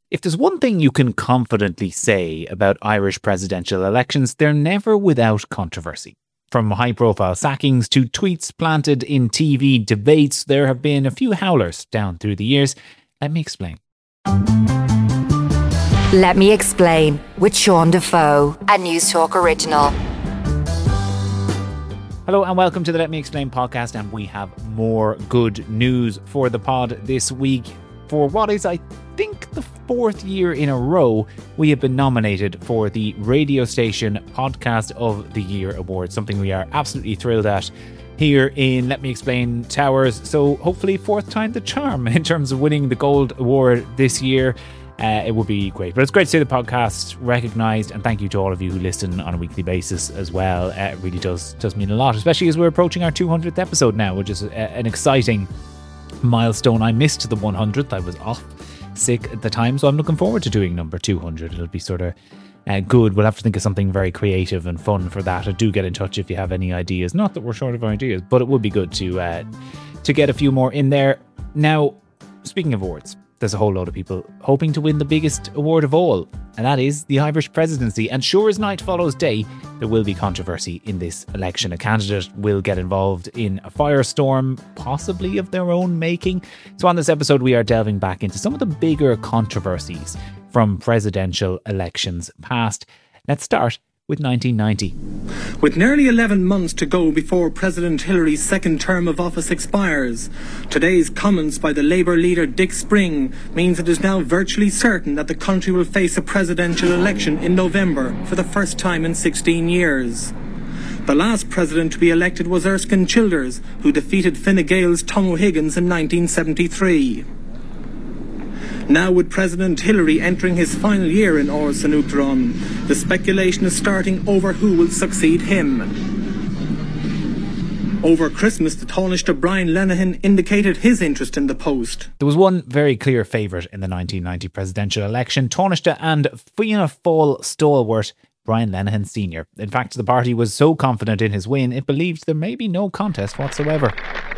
If there's one thing you can confidently say about Irish presidential elections, they're never without controversy. From high-profile sackings to tweets planted in TV debates, there have been a few howlers down through the years. Let me explain. Let Me Explain with Sean Defoe, a News Talk original. Hello and welcome to the Let Me Explain podcast, and we have more good news for the pod this week. For what is, I think, the fourth year in a row, we have been nominated for the Radio Station Podcast of the Year Award, something we are absolutely thrilled at here in Let Me Explain Towers. So hopefully fourth time the charm in terms of winning the Gold Award this year. It would be great. But it's great to see the podcast recognised, and thank you to all of you who listen on a weekly basis as well. It really does mean a lot, especially as we're approaching our 200th episode now, which is an exciting milestone. I missed the 100th. I was off sick at the time, so I'm looking forward to doing number 200. It'll be sort of good. We'll have to think of something very creative and fun for that. Do get in touch if you have any ideas. Not that we're short of ideas, but it would be good to get a few more in there. Now, speaking of awards, there's a whole load of people hoping to win the biggest award of all, and that is the Irish presidency. And sure as night follows day, there will be controversy in this election. A candidate will get involved in a firestorm, possibly of their own making. So on this episode, we are delving back into some of the bigger controversies from presidential elections past. Let's start with 1990. With nearly 11 months to go before President Hillary's second term of office expires, today's comments by the Labour leader Dick Spring means it is now virtually certain that the country will face a presidential election in November for the first time in 16 years. The last president to be elected was Erskine Childers, who defeated Fine Gael's Tom O'Higgins in 1973. Now, with President Hillary entering his final year in Áras an Uachtaráin, the speculation is starting over who will succeed him. Over Christmas, the Taoiseach Brian Lenihan indicated his interest in the post. There was one very clear favourite in the 1990 presidential election, Taoiseach and Fianna Fáil stalwart Brian Lenihan Sr. In fact, the party was so confident in his win, it believed there may be no contest whatsoever.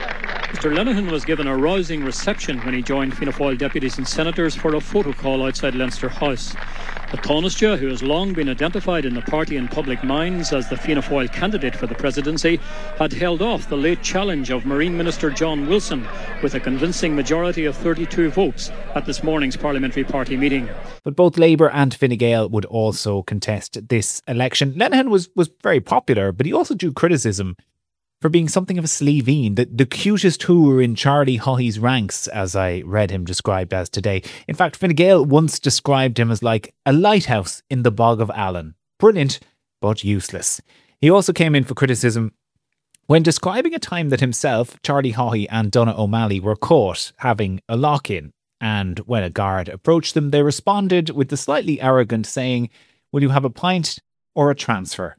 Mr Lenihan was given a rousing reception when he joined Fianna Fáil deputies and senators for a photo call outside Leinster House. The Taoiseach, who has long been identified in the party and public minds as the Fianna Fáil candidate for the presidency, had held off the late challenge of Marine Minister John Wilson with a convincing majority of 32 votes at this morning's parliamentary party meeting. But both Labour and Fine Gael would also contest this election. Lenihan was very popular, but he also drew criticism for being something of a sleeveen, the cutest hooer in Charlie Haughey's ranks, as I read him described as today. In fact, Fine Gael once described him as like a lighthouse in the bog of Allen. Brilliant, but useless. He also came in for criticism when describing a time that himself, Charlie Haughey and Donogh O'Malley were caught having a lock-in. And when a guard approached them, they responded with the slightly arrogant saying, "Will you have a pint or a transfer?"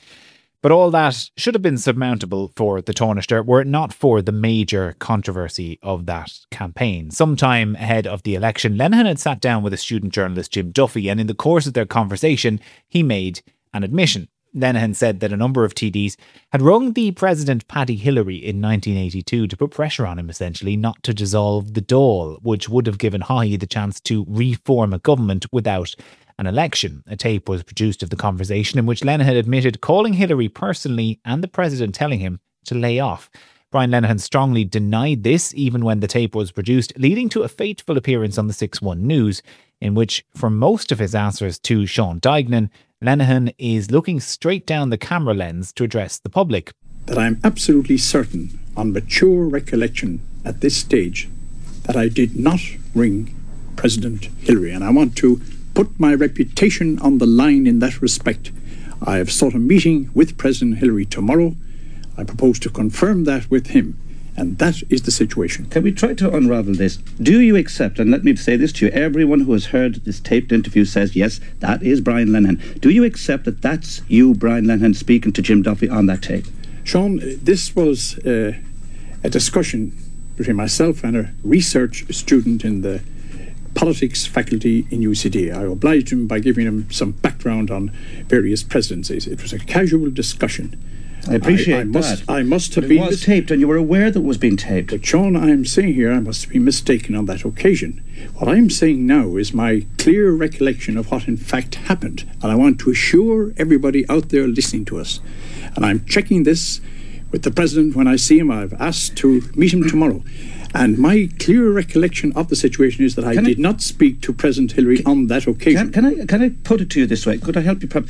But all that should have been surmountable for the Taoiseach were it not for the major controversy of that campaign. Sometime ahead of the election, Lenihan had sat down with a student journalist, Jim Duffy, and in the course of their conversation, he made an admission. Lenihan said that a number of TDs had rung the President Paddy Hillary in 1982 to put pressure on him, essentially, not to dissolve the Dáil, which would have given Haughey the chance to reform a government without an election. A tape was produced of the conversation in which Lenihan admitted calling Hillary personally and the President telling him to lay off. Brian Lenihan strongly denied this even when the tape was produced, leading to a fateful appearance on the 6-1 News, in which, for most of his answers to Sean Duignan, Lenihan is looking straight down the camera lens to address the public. That I am absolutely certain, on mature recollection at this stage, that I did not ring President Hillary, and I want to put my reputation on the line in that respect. I have sought a meeting with President Hillary tomorrow. I propose to confirm that with him, and that is the situation. Can we try to unravel this? Do you accept, and let me say this to you, everyone who has heard this taped interview says, yes, that is Brian Lenihan. Do you accept that that's you, Brian Lenihan, speaking to Jim Duffy on that tape? Sean, this was a discussion between myself and a research student in the politics faculty in UCD. I obliged him by giving him some background on various presidencies. It was a casual discussion. I appreciate that. I must have but been... It was taped, and you were aware that it was being taped. But Sean, I'm saying here I must have been mistaken on that occasion. What I'm saying now is my clear recollection of what in fact happened. And I want to assure everybody out there listening to us. And I'm checking this with the President when I see him. I've asked to meet him tomorrow. And my clear recollection of the situation is that I did not speak to President Hillary on that occasion. Can I put it to you this way? Could I help you?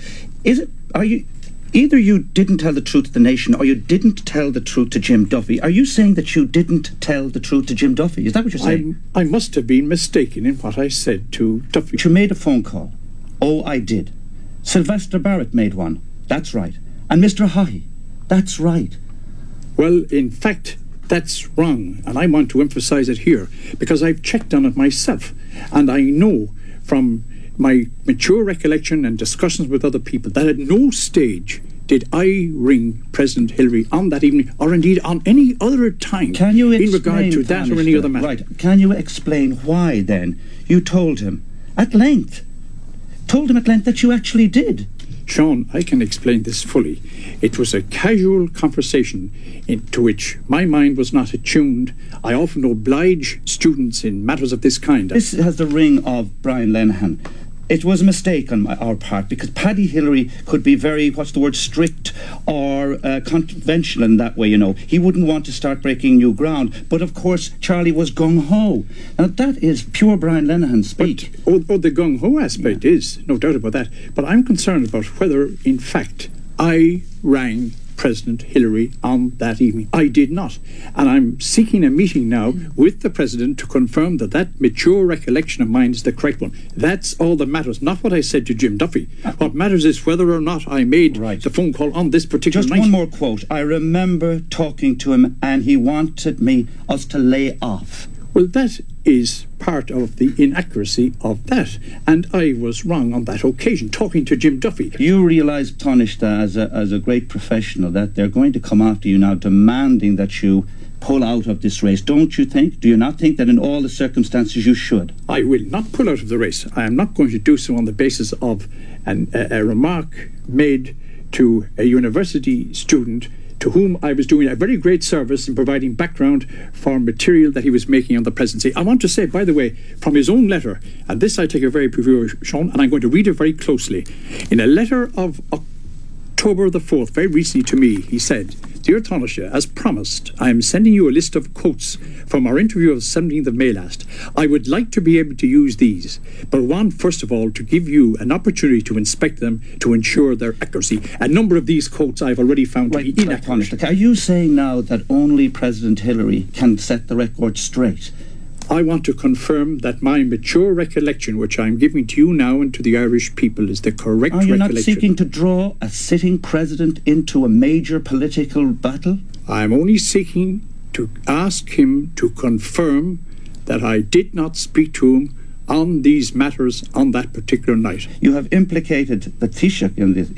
Either you didn't tell the truth to the nation or you didn't tell the truth to Jim Duffy. Are you saying that you didn't tell the truth to Jim Duffy? Is that what you're saying? I must have been mistaken in what I said to Duffy. But you made a phone call. Oh, I did. Sylvester Barrett made one. That's right. And Mr. Haughey. That's right. Well, in fact, that's wrong, and I want to emphasise it here because I've checked on it myself, and I know from my mature recollection and discussions with other people that at no stage did I ring President Hillary on that evening, or indeed on any other time, in regard to that or any other matter. Right. Can you explain why, then, you told him at length that you actually did? Sean, I can explain this fully. It was a casual conversation to which my mind was not attuned. I often oblige students in matters of this kind. This has the ring of Brian Lenihan. It was a mistake on our part because Paddy Hillary could be very, strict or conventional in that way, you know. He wouldn't want to start breaking new ground. But of course, Charlie was gung-ho. Now, that is pure Brian Lenihan speak. But the gung-ho aspect is, no doubt about that. But I'm concerned about whether, in fact, I rang President Hillary on that evening. I did not. And I'm seeking a meeting now with the President to confirm that that mature recollection of mine is the correct one. That's all that matters, not what I said to Jim Duffy. What matters is whether or not I made the phone call on this particular night. Just one more quote. I remember talking to him and he wanted us to lay off. Well, that is part of the inaccuracy of that, and I was wrong on that occasion, talking to Jim Duffy. You realise, Taoiseach, as a great professional, that they're going to come after you now, demanding that you pull out of this race, don't you think? Do you not think that in all the circumstances you should? I will not pull out of the race. I am not going to do so on the basis of a remark made to a university student to whom I was doing a very great service in providing background for material that he was making on the presidency. I want to say, by the way, from his own letter, and this I take a very preview, Sean, and I'm going to read it very closely. In a letter of October the 4th, very recently to me, he said, "Dear Taoiseach, as promised, I am sending you a list of quotes from our interview of 17th of May last. I would like to be able to use these, but want, first of all, to give you an opportunity to inspect them to ensure their accuracy." A number of these quotes I've already found to be inaccurate. Are you saying now that only President Hillary can set the record straight? I want to confirm that my mature recollection, which I'm giving to you now and to the Irish people, is the correct recollection. Are you not seeking to draw a sitting president into a major political battle? I'm only seeking to ask him to confirm that I did not speak to him on these matters on that particular night. You have implicated the Taoiseach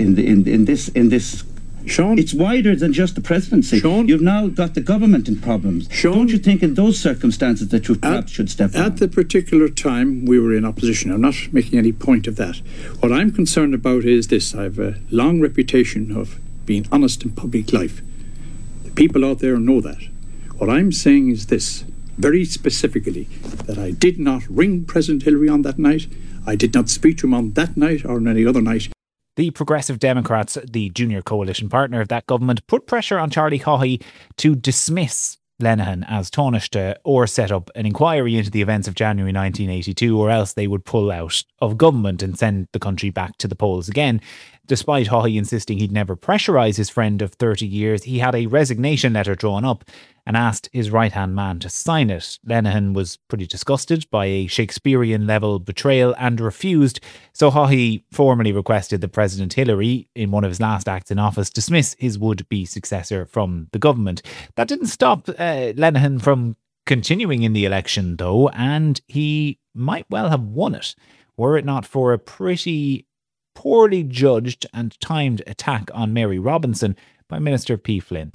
in this. Sean, it's wider than just the presidency. Sean, you've now got the government in problems. Sean, don't you think in those circumstances that you perhaps should step down? At the particular time we were in opposition, I'm not making any point of that. What I'm concerned about is this. I have a long reputation of being honest in public life. The people out there know that. What I'm saying is this, very specifically, that I did not ring President Hillary on that night. I did not speak to him on that night or on any other night. The Progressive Democrats, the junior coalition partner of that government, put pressure on Charlie Haughey to dismiss Lenihan as Taoiseach or set up an inquiry into the events of January 1982, or else they would pull out of government and send the country back to the polls again. Despite Haughey insisting he'd never pressurise his friend of 30 years, he had a resignation letter drawn up and asked his right-hand man to sign it. Lenihan was pretty disgusted by a Shakespearean-level betrayal and refused, so Haughey formally requested that President Hillary, in one of his last acts in office, dismiss his would-be successor from the government. That didn't stop Lenihan from continuing in the election, though, and he might well have won it, were it not for a pretty poorly judged and timed attack on Mary Robinson by Minister P. Flynn.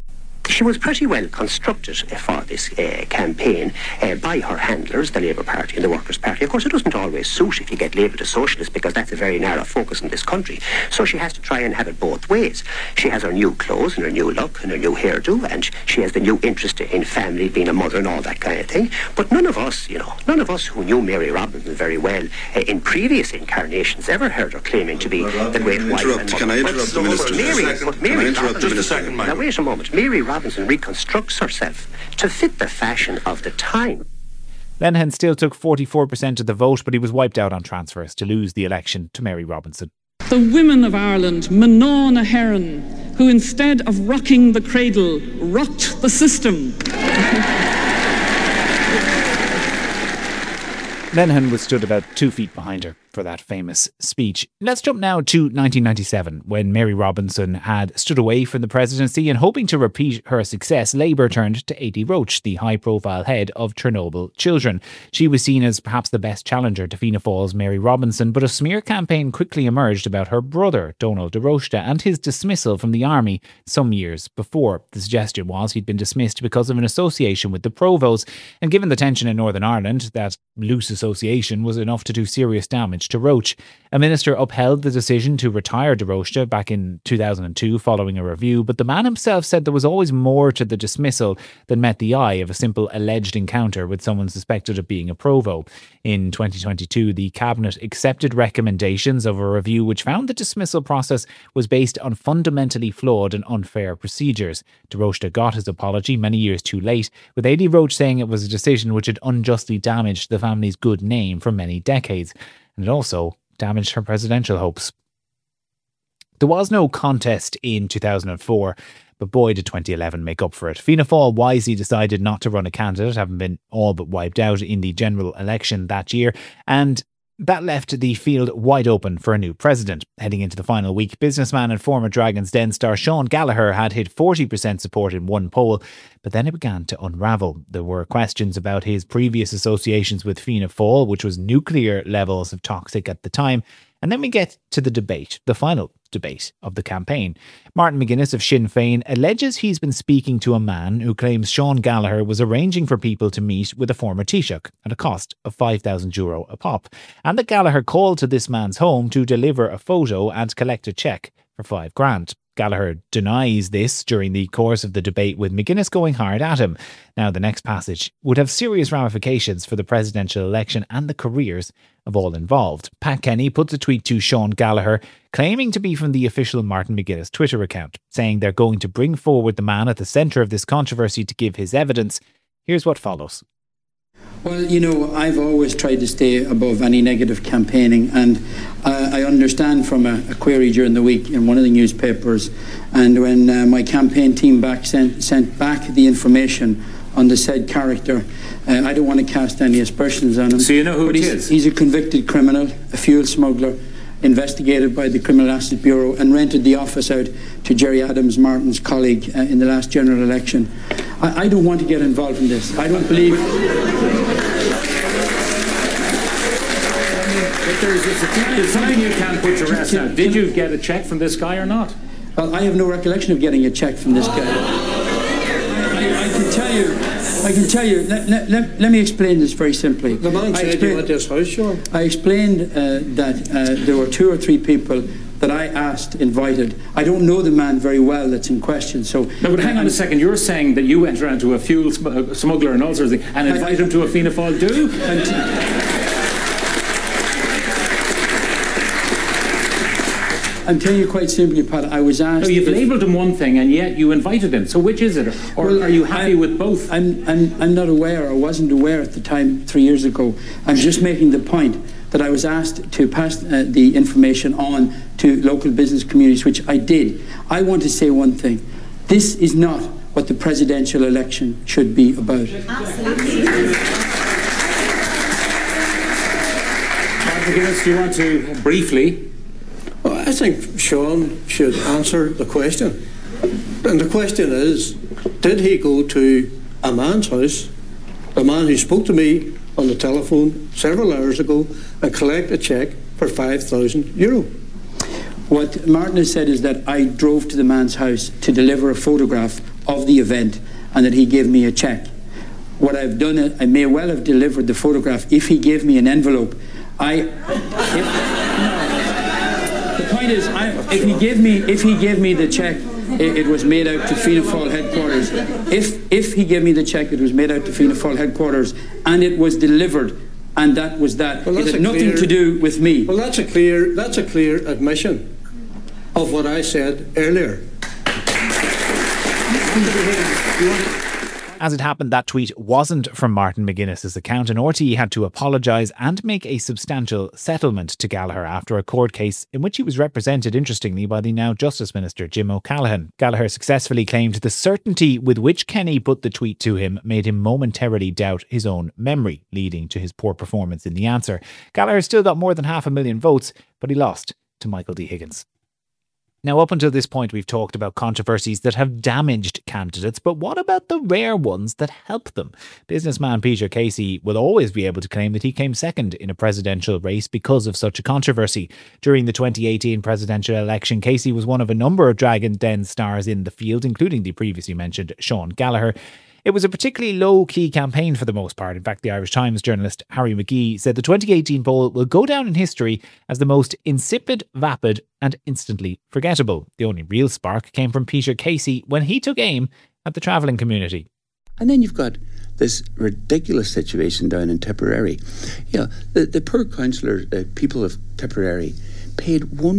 She was pretty well constructed for this campaign by her handlers, the Labour Party and the Workers' Party. Of course, it doesn't always suit if you get labelled a socialist, because that's a very narrow focus in this country. So she has to try and have it both ways. She has her new clothes and her new look and her new hairdo, and she has the new interest in family, being a mother and all that kind of thing. But none of us who knew Mary Robinson very well in previous incarnations ever heard her claiming to be the great wife and mother. Can I interrupt the Minister? Just a second, Now wait a moment. Mary Robinson reconstructs herself to fit the fashion of the time. Lenihan still took 44% of the vote, but he was wiped out on transfers to lose the election to Mary Robinson. The women of Ireland, Manon Aheron, who instead of rocking the cradle, rocked the system. Lenihan was stood about 2 feet behind her for that famous speech. Let's jump now to 1997, when Mary Robinson had stood away from the presidency, and hoping to repeat her success, Labour turned to Aidy Roche, the high-profile head of Chernobyl Children. She was seen as perhaps the best challenger to Fianna Fáil's Mary Robinson, but a smear campaign quickly emerged about her brother, Donald de Rochta, and his dismissal from the army some years before. The suggestion was he'd been dismissed because of an association with the Provos, and given the tension in Northern Ireland, that loose association was enough to do serious damage to Roche. A minister upheld the decision to retire de Rochta back in 2002 following a review, but the man himself said there was always more to the dismissal than met the eye of a simple alleged encounter with someone suspected of being a Provo. In 2022, the Cabinet accepted recommendations of a review which found the dismissal process was based on fundamentally flawed and unfair procedures. De Rochta got his apology many years too late, with Aidy Roche saying it was a decision which had unjustly damaged the family's good name for many decades. And it also damaged her presidential hopes. There was no contest in 2004, but boy did 2011 make up for it. Fianna Fáil wisely decided not to run a candidate, having been all but wiped out in the general election that year, and that left the field wide open for a new president. Heading into the final week, businessman and former Dragon's Den star Sean Gallagher had hit 40% support in one poll, but then it began to unravel. There were questions about his previous associations with Fianna Fáil, which was nuclear levels of toxic at the time. And then we get to the debate, the final debate of the campaign. Martin McGuinness of Sinn Féin alleges he's been speaking to a man who claims Sean Gallagher was arranging for people to meet with a former Taoiseach at a cost of €5,000 a pop, and that Gallagher called to this man's home to deliver a photo and collect a cheque for $5,000. Gallagher denies this during the course of the debate, with McGuinness going hard at him. Now, the next passage would have serious ramifications for the presidential election and the careers of all involved. Pat Kenny puts a tweet to Sean Gallagher, claiming to be from the official Martin McGuinness Twitter account, saying they're going to bring forward the man at the centre of this controversy to give his evidence. Here's what follows. Well, you know, I've always tried to stay above any negative campaigning, and I understand from a query during the week in one of the newspapers, and when my campaign team sent back the information on the said character, I don't want to cast any aspersions on him. So you know who it is? He's a convicted criminal, a fuel smuggler, investigated by the Criminal Asset Bureau, and rented the office out to Jerry Adams, Martin's colleague, in the last general election. I don't want to get involved in this. I don't believe... If there's something you can't put your rest on, did you get a cheque from this guy or not? Well, I have no recollection of getting a cheque from this guy. I can tell you, let me explain this very simply. The man said you at this house, Sean. I explained that there were 2 or 3 people that I asked, invited. I don't know the man very well that's in question, so... No, but hang on a second. You're saying that you went around to a fuel smuggler and all sorts of things and invited him to a Fianna Fáil do? I'm telling you quite simply, Pat, I was asked... No, you've labelled him one thing and yet you invited him. So which is it? Or are you happy with both? I'm not aware, or wasn't aware at the time 3 years ago. I'm just making the point that I was asked to pass the information on to local business communities, which I did. I want to say one thing. This is not what the presidential election should be about. Absolutely. McGuinness, do you want to briefly... Well, I think Sean should answer the question. And the question is, did he go to a man's house, the man who spoke to me on the telephone several hours ago, and collect a cheque for €5,000? What Martin has said is that I drove to the man's house to deliver a photograph of the event and that he gave me a cheque. What I've done, I may well have delivered the photograph. If he gave me an envelope, the point is, if he gave me the cheque, it was made out to Fianna Fáil headquarters. If he gave me the cheque, it was made out to Fianna Fáil headquarters, and it was delivered, and that was that. Well, it had nothing to do with me. Well, that's a clear admission of what I said earlier. As it happened, that tweet wasn't from Martin McGuinness's account, and RTE had to apologise and make a substantial settlement to Gallagher after a court case in which he was represented, interestingly, by the now Justice Minister Jim O'Callaghan. Gallagher successfully claimed the certainty with which Kenny put the tweet to him made him momentarily doubt his own memory, leading to his poor performance in the answer. Gallagher still got more than 500,000 votes, but he lost to Michael D. Higgins. Now, up until this point, we've talked about controversies that have damaged candidates, but what about the rare ones that help them? Businessman Peter Casey will always be able to claim that he came second in a presidential race because of such a controversy. During the 2018 presidential election, Casey was one of a number of Dragon Den stars in the field, including the previously mentioned Sean Gallagher. It was a particularly low-key campaign for the most part. In fact, the Irish Times journalist Harry McGee said the 2018 poll will go down in history as the most insipid, vapid and instantly forgettable. The only real spark came from Peter Casey when he took aim at the travelling community. And then you've got this ridiculous situation down in Tipperary. You know, the poor councillors, people of Tipperary, paid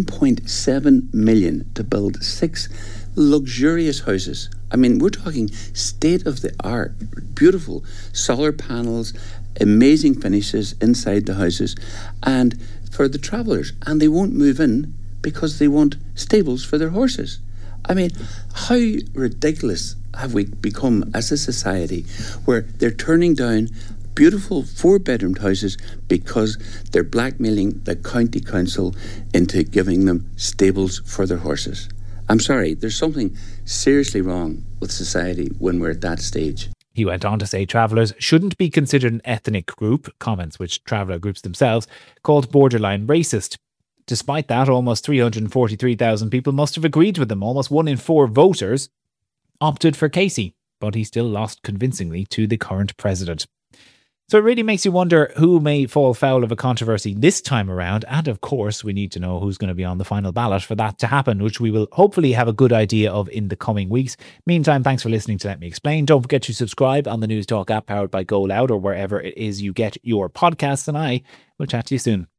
1.7 million to build 6 luxurious houses. I mean, we're talking state-of-the-art, beautiful solar panels, amazing finishes inside the houses, and for the travellers. And they won't move in because they want stables for their horses. I mean, how ridiculous have we become as a society where they're turning down beautiful 4-bedroomed houses because they're blackmailing the county council into giving them stables for their horses? I'm sorry, there's something seriously wrong with society when we're at that stage. He went on to say travellers shouldn't be considered an ethnic group, comments which traveller groups themselves called borderline racist. Despite that, almost 343,000 people must have agreed with him. Almost 1 in 4 voters opted for Casey, but he still lost convincingly to the current president. So it really makes you wonder who may fall foul of a controversy this time around. And of course, we need to know who's going to be on the final ballot for that to happen, which we will hopefully have a good idea of in the coming weeks. Meantime, thanks for listening to Let Me Explain. Don't forget to subscribe on the News Talk app powered by Go Loud or wherever it is you get your podcasts. And I will chat to you soon.